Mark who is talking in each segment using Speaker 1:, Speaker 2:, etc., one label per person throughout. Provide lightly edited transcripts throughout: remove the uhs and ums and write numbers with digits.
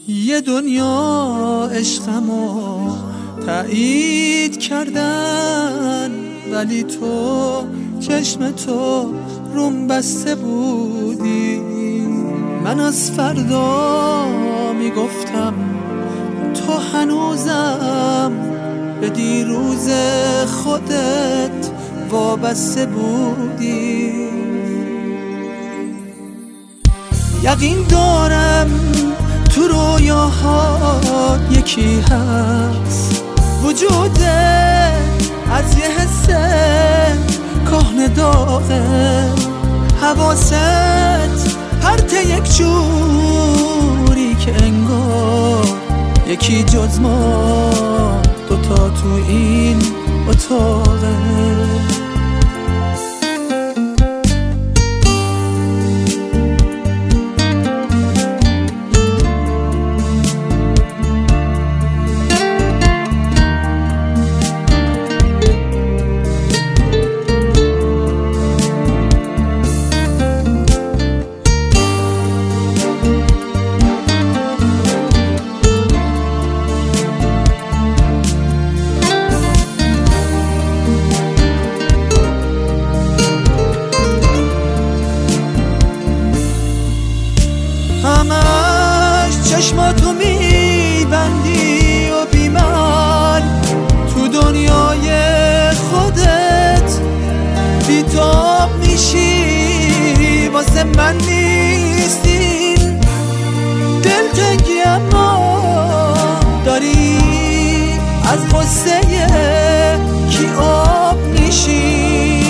Speaker 1: یه دنیا عشقمو تایید کردن، ولی تو چشم تو روم بسته بودی. من از فردا میگفتم تو هنوزم به دیروز خودت وابسته بودی. یقین دارم تو رویاها یکی هست، وجوده از یه حس کهنه داغه. حواست پرت یک جوری که انگار یکی جز ما دوتا تو این اتاقه. همش چشماتو میبندی و بیمال تو دنیای خودت بیتاب میشی. واسه من نیستین دلتنگی، اما داری از غصه کی آب میشی.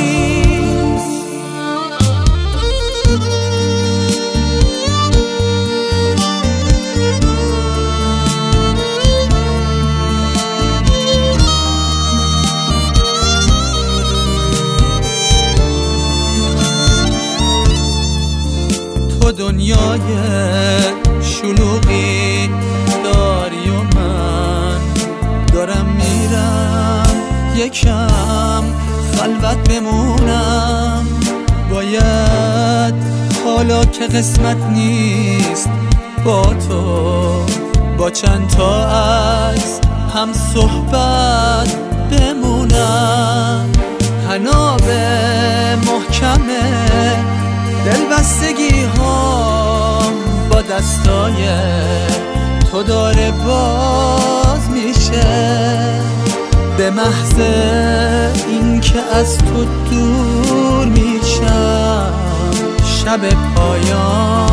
Speaker 1: تو دنیای شلوغی داری و من دارم میرم یکم خلوت بمونم. باید حالا که قسمت نیست با تو با چند تا از هم صحبت بمونم. تناب محکمه دلبستگی ها با دستای تو داره باز میشه. به محض این که از تو دور میشم شب پایان